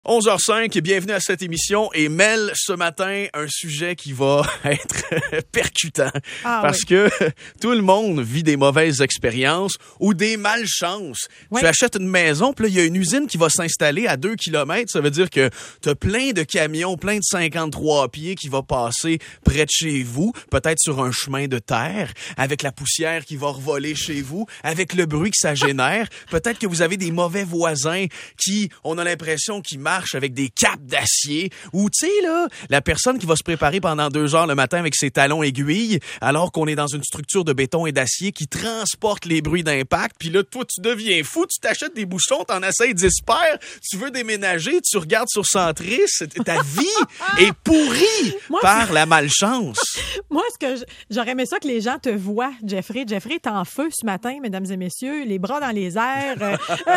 11h05, bienvenue à cette émission. Et Mel, ce matin, un sujet qui va être percutant. Parce que tout le monde vit des mauvaises expériences ou des malchances. Oui. Tu achètes une maison, puis là, il y a une usine qui va s'installer à 2 km. Ça veut dire que t'as plein de camions, plein de 53 pieds qui va passer près de chez vous, peut-être sur un chemin de terre, avec la poussière qui va revoler chez vous, avec le bruit que ça génère. Peut-être que vous avez des mauvais voisins qui, on a l'impression qu'ils marchent avec des capes d'acier, ou tu sais là, la personne qui va se préparer pendant 2 heures le matin avec ses talons aiguilles, alors qu'on est dans une structure de béton et d'acier qui transporte les bruits d'impact, puis là, toi, tu deviens fou, tu t'achètes des bouchons, t'en essayes 10 paires, tu veux déménager, tu regardes sur Centris, ta vie est pourrie par la malchance. Moi, j'aurais aimé ça que les gens te voient, Jeffrey. Jeffrey est en feu ce matin, mesdames et messieurs, les bras dans les airs.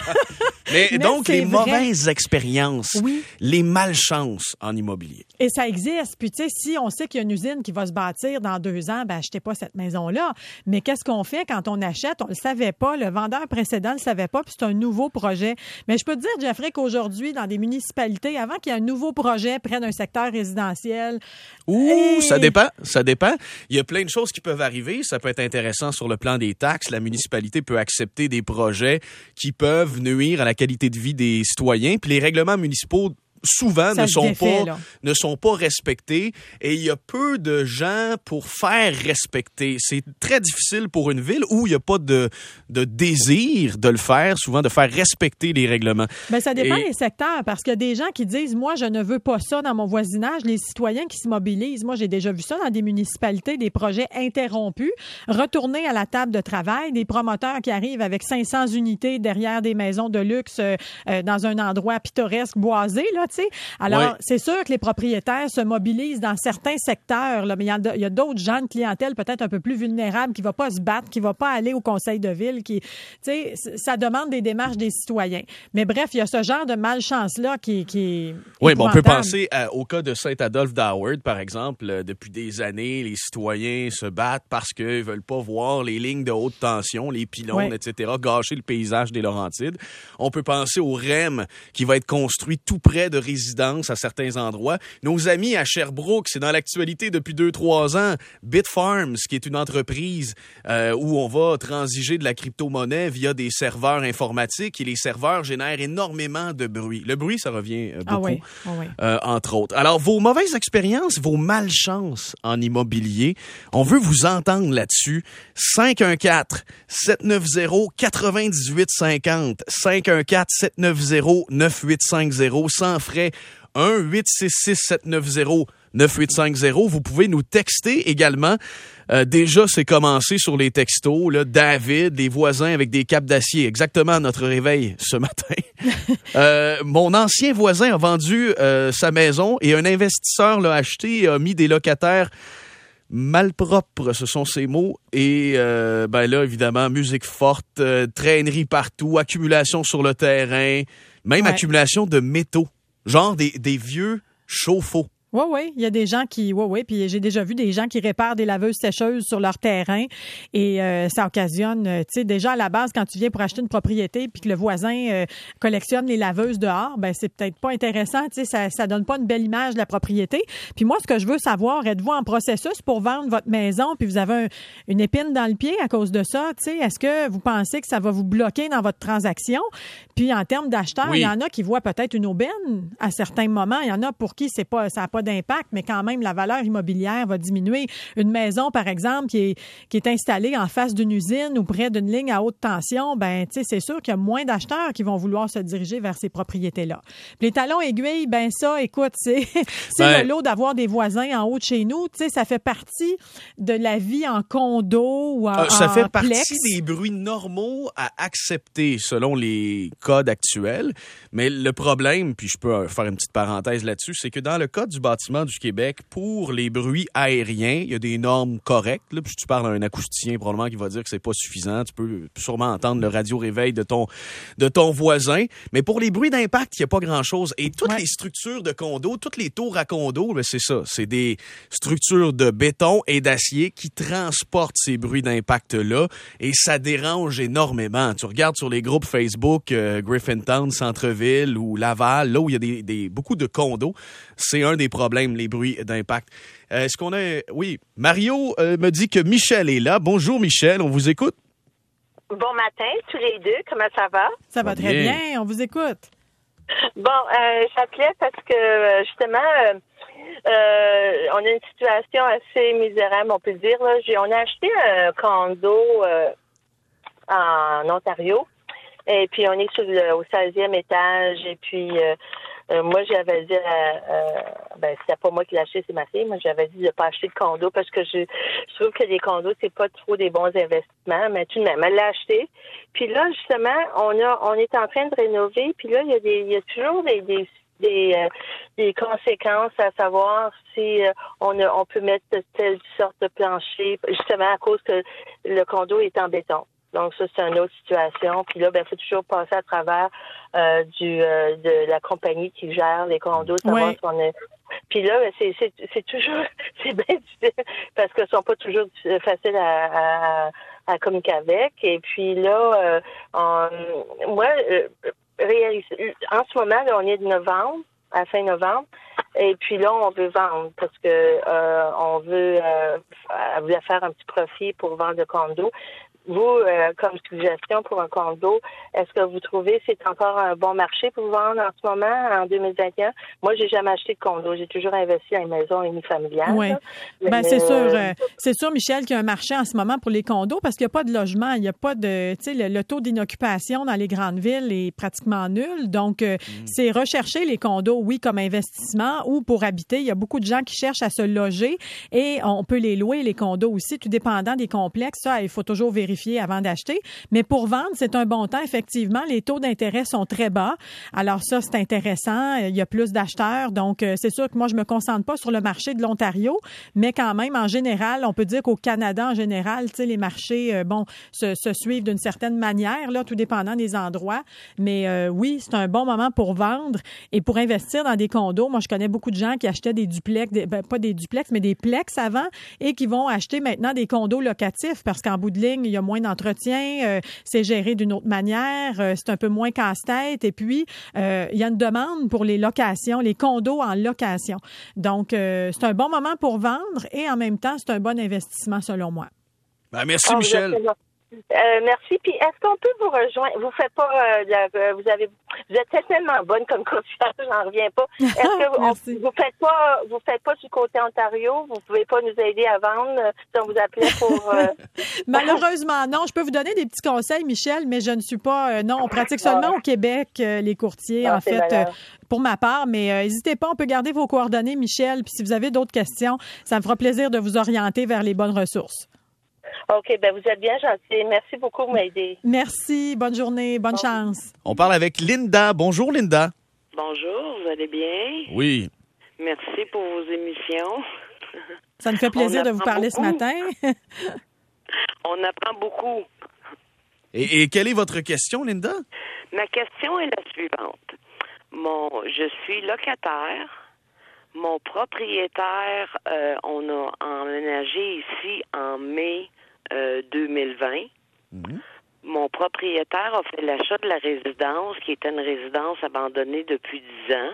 Mais donc, les mauvaises expériences, oui, les malchances en immobilier. Et ça existe. Puis, tu sais, si on sait qu'il y a une usine qui va se bâtir dans 2 ans, ben achetez pas cette maison-là. Mais qu'est-ce qu'on fait quand on achète? On le savait pas. Le vendeur précédent le savait pas, puis c'est un nouveau projet. Mais je peux te dire, Jeffrey, qu'aujourd'hui, dans des municipalités, avant qu'il y ait un nouveau projet près d'un secteur résidentiel... Ça dépend. Il y a plein de choses qui peuvent arriver. Ça peut être intéressant sur le plan des taxes. La municipalité peut accepter des projets qui peuvent nuire à la qualité de vie des citoyens. Puis les règlements municipaux souvent ne sont pas respectés, et il y a peu de gens pour faire respecter. C'est très difficile pour une ville où il n'y a pas de désir de le faire, souvent de faire respecter les règlements. Ben, ça dépend des secteurs, parce qu'il y a des gens qui disent « Moi, je ne veux pas ça dans mon voisinage ». Les citoyens qui se mobilisent. Moi, j'ai déjà vu ça dans des municipalités, des projets interrompus, retourner à la table de travail, des promoteurs qui arrivent avec 500 unités derrière des maisons de luxe dans un endroit pittoresque, boisé, là. T'sais. Alors, c'est sûr que les propriétaires se mobilisent dans certains secteurs, là, mais il y a d'autres gens de clientèle peut-être un peu plus vulnérables qui ne vont pas se battre, qui ne vont pas aller au conseil de ville. Ça demande des démarches des citoyens. Mais bref, il y a ce genre de malchance-là qui est oui, bon, on peut penser au cas de Saint-Adolphe d'Howard, par exemple. Depuis des années, les citoyens se battent parce qu'ils ne veulent pas voir les lignes de haute tension, les pylônes, etc., gâcher le paysage des Laurentides. On peut penser au REM qui va être construit tout près de résidences à certains endroits. Nos amis à Sherbrooke, c'est dans l'actualité depuis 2-3 ans, Bitfarms, qui est une entreprise où on va transiger de la crypto-monnaie via des serveurs informatiques, et les serveurs génèrent énormément de bruit. Le bruit, ça revient beaucoup, entre autres. Alors, vos mauvaises expériences, vos malchances en immobilier, on veut vous entendre là-dessus. 514-790-9850, 514-790-9850, sans frais, 1-866-790-9850. Vous pouvez nous texter également. Déjà, c'est commencé sur les textos. Là, David, les voisins avec des capes d'acier. Exactement à notre réveil ce matin. Mon ancien voisin a vendu sa maison, et un investisseur l'a acheté et a mis des locataires malpropres, ce sont ces mots. Et ben là, évidemment, musique forte, traînerie partout, accumulation sur le terrain, même accumulation de métaux. Genre des vieux chauffe-eau. Oui, il y a des gens qui... Oui, puis j'ai déjà vu des gens qui réparent des laveuses sécheuses sur leur terrain, et ça occasionne, tu sais, déjà à la base, quand tu viens pour acheter une propriété puis que le voisin collectionne les laveuses dehors, ben c'est peut-être pas intéressant, tu sais, ça donne pas une belle image de la propriété. Puis moi, ce que je veux savoir, êtes-vous en processus pour vendre votre maison, puis vous avez une épine dans le pied à cause de ça, tu sais, est-ce que vous pensez que ça va vous bloquer dans votre transaction? Puis en termes d'acheteurs, il y en a qui voient peut-être une aubaine à certains moments, il y en a pour qui ça n'a pas d'impact, mais quand même, la valeur immobilière va diminuer. Une maison, par exemple, qui est installée en face d'une usine ou près d'une ligne à haute tension, ben, tu sais, c'est sûr qu'il y a moins d'acheteurs qui vont vouloir se diriger vers ces propriétés-là. Puis les talons aiguilles, ben ça, écoute, c'est le lot d'avoir des voisins en haut de chez nous. Tu sais, ça fait partie de la vie en condo ou en ça fait plex. Partie des bruits normaux à accepter selon les codes actuels. Mais le problème, puis je peux faire une petite parenthèse là-dessus, c'est que dans le cas du bâtiments du Québec pour les bruits aériens. Il y a des normes correctes. Là, puis si tu parles à un acousticien, probablement qu'il va dire que c'est pas suffisant. Tu peux sûrement entendre le radio-réveil de ton voisin. Mais pour les bruits d'impact, il n'y a pas grand-chose. Et toutes les structures de condos, toutes les tours à condos, ben c'est ça. C'est des structures de béton et d'acier qui transportent ces bruits d'impact-là. Et ça dérange énormément. Tu regardes sur les groupes Facebook, Griffintown, Centre-Ville ou Laval, là où il y a beaucoup de condos, c'est un des problèmes, les bruits d'impact. Est-ce qu'on a... Oui, Mario me dit que Michel est là. Bonjour Michel, on vous écoute. Bon matin, tous les deux. Comment ça va? Ça va très bien, on vous écoute. Bon, j'appelais parce que, justement, on a une situation assez misérable, on peut le dire. Là. On a acheté un condo en Ontario, et puis on est au 16e étage, et puis moi, j'avais dit, c'était pas moi qui l'ai acheté, c'est ma fille. Moi, j'avais dit de pas acheter de condo parce que je trouve que les condos, c'est pas trop des bons investissements, mais tout de même, elle l'a acheté. Puis là, justement, on est en train de rénover, puis là, il y a toujours des conséquences à savoir si on peut mettre telle sorte de plancher, justement à cause que le condo est en béton. Donc ça, c'est une autre situation. Puis là, faut toujours passer à travers de la compagnie qui gère les condos, savoir si on est. Puis là, c'est toujours c'est bien difficile parce qu'ils sont pas toujours faciles à communiquer avec. Et puis là, moi, en ce moment, là, on est de novembre, à fin novembre. Et puis là, on veut vendre parce que on veut faire un petit profit pour vendre le condo. Vous, comme suggestion pour un condo, est-ce que vous trouvez que c'est encore un bon marché pour vendre en ce moment, en 2021? Moi, j'ai jamais acheté de condo. J'ai toujours investi dans une maison unifamiliale. Oui. C'est sûr, Michel, qu'il y a un marché en ce moment pour les condos parce qu'il n'y a pas de logement. Il n'y a pas de, tu sais, le taux d'inoccupation dans les grandes villes est pratiquement nul. Donc, c'est rechercher les condos, oui, comme investissement ou pour habiter. Il y a beaucoup de gens qui cherchent à se loger et on peut les louer, les condos aussi, tout dépendant des complexes. Ça, il faut toujours vérifier avant d'acheter. Mais pour vendre, c'est un bon temps. Effectivement, les taux d'intérêt sont très bas. Alors ça, c'est intéressant. Il y a plus d'acheteurs. Donc, c'est sûr que moi, je me concentre pas sur le marché de l'Ontario, mais quand même, en général, on peut dire qu'au Canada, en général, tu sais, les marchés, se suivent d'une certaine manière, là, tout dépendant des endroits. Mais oui, c'est un bon moment pour vendre et pour investir dans des condos. Moi, je connais beaucoup de gens qui achetaient des duplex, pas des duplex, mais des plex avant et qui vont acheter maintenant des condos locatifs parce qu'en bout de ligne, il y a moins d'entretien, c'est géré d'une autre manière, c'est un peu moins casse-tête et puis il y a une demande pour les locations, les condos en location. Donc, c'est un bon moment pour vendre et en même temps, c'est un bon investissement selon moi. Ben, merci, Michel. Merci. Puis, est-ce qu'on peut vous rejoindre? Vous faites pas, vous êtes tellement bonne comme courtière, j'en reviens pas. Est-ce que vous faites pas du côté Ontario? Vous pouvez pas nous aider à vendre si on vous appelait pour... Malheureusement, non. Je peux vous donner des petits conseils, Michel, mais je ne suis pas... non, on pratique seulement au Québec, les courtiers, en fait, pour ma part. Mais n'hésitez pas, on peut garder vos coordonnées, Michel. Puis si vous avez d'autres questions, ça me fera plaisir de vous orienter vers les bonnes ressources. OK, vous êtes bien gentil. Merci beaucoup de m'aider. Merci, bonne journée, bonne chance. On parle avec Linda. Bonjour, Linda. Bonjour, vous allez bien? Oui. Merci pour vos émissions. Ça nous fait plaisir de vous parler beaucoup ce matin. On apprend beaucoup. Et quelle est votre question, Linda? Ma question est la suivante. Je suis locataire. Mon propriétaire, on a emménagé ici en mai 2020. Mm-hmm. Mon propriétaire a fait l'achat de la résidence, qui était une résidence abandonnée depuis 10 ans.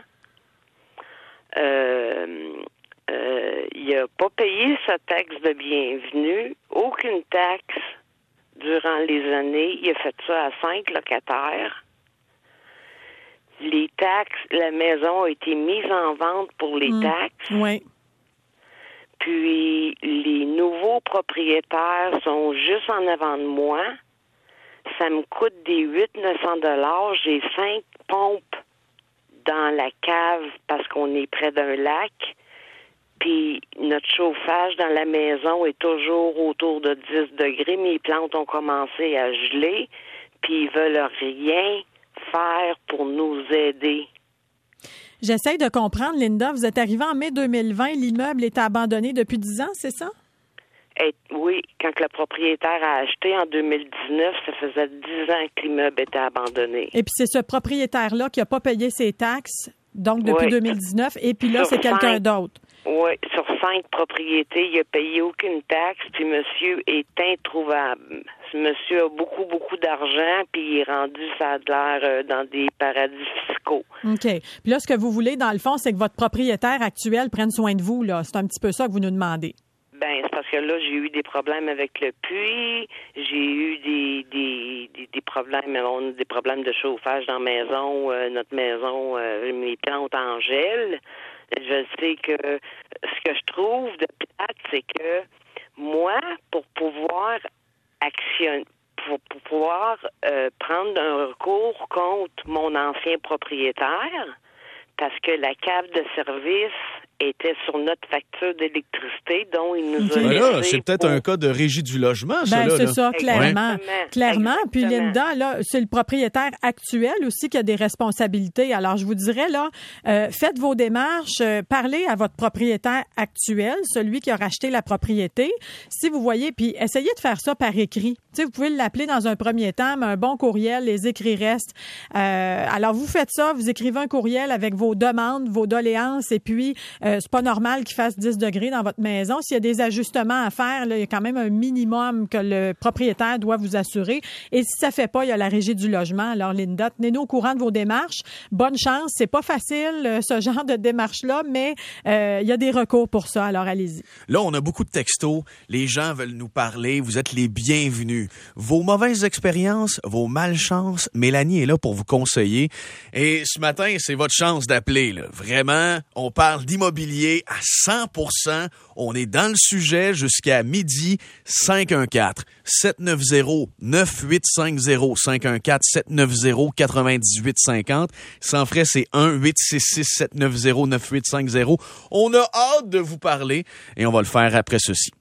Il n'a pas payé sa taxe de bienvenue, aucune taxe durant les années. Il a fait ça à 5 locataires. Les taxes, la maison a été mise en vente pour les taxes. Oui. Puis les nouveaux propriétaires sont juste en avant de moi. Ça me coûte des 800-900 $. J'ai 5 pompes dans la cave parce qu'on est près d'un lac. Puis notre chauffage dans la maison est toujours autour de 10 degrés. Mes plantes ont commencé à geler. Puis ils veulent rien faire pour nous aider. J'essaie de comprendre, Linda. Vous êtes arrivée en mai 2020. L'immeuble est abandonné depuis 10 ans, c'est ça? Oui, quand le propriétaire a acheté en 2019, ça faisait 10 ans que l'immeuble était abandonné. Et puis c'est ce propriétaire-là qui n'a pas payé ses taxes, donc depuis 2019, et puis là, c'est quelqu'un d'autre. Oui, sur 5 propriétés, il n'a payé aucune taxe, puis monsieur est introuvable. Monsieur a beaucoup, beaucoup d'argent, puis il est rendu, ça a l'air, dans des paradis fiscaux. OK. Puis là, ce que vous voulez, dans le fond, c'est que votre propriétaire actuel prenne soin de vous, là. C'est un petit peu ça que vous nous demandez. Ben, c'est parce que là, j'ai eu des problèmes avec le puits, j'ai eu des problèmes, on a des problèmes de chauffage dans la maison, notre maison, mes plantes en gel. Je sais que ce que je trouve de plate, c'est que moi, pour pouvoir prendre un recours contre mon ancien propriétaire, parce que la cave de service était sur notre facture d'électricité, dont il nous a laissé. Là, c'est peut-être un cas de régie du logement, ça. C'est ça, clairement. Exactement. Clairement. Puis Linda, là, c'est le propriétaire actuel aussi qui a des responsabilités. Alors, je vous dirais, là, faites vos démarches, parlez à votre propriétaire actuel, celui qui a racheté la propriété. Si vous voyez, puis essayez de faire ça par écrit. Tu sais, vous pouvez l'appeler dans un premier temps, mais un bon courriel, les écrits restent. Alors, vous faites ça, vous écrivez un courriel avec vos demandes, vos doléances, et puis c'est pas normal qu'il fasse 10 degrés dans votre maison. S'il y a des ajustements à faire, là, il y a quand même un minimum que le propriétaire doit vous assurer. Et si ça fait pas, il y a la régie du logement. Alors, Linda, tenez-nous au courant de vos démarches. Bonne chance. C'est pas facile, ce genre de démarche-là, mais il y a des recours pour ça. Alors, allez-y. Là, on a beaucoup de textos. Les gens veulent nous parler. Vous êtes les bienvenus. Vos mauvaises expériences, vos malchances, Mélanie est là pour vous conseiller. Et ce matin, c'est votre chance d'appeler, là. Vraiment, on parle d'immobilier à 100%. On est dans le sujet jusqu'à midi. 514-790-9850. 514-790-9850. Sans frais, c'est 1-866-790-9850. On a hâte de vous parler et on va le faire après ceci.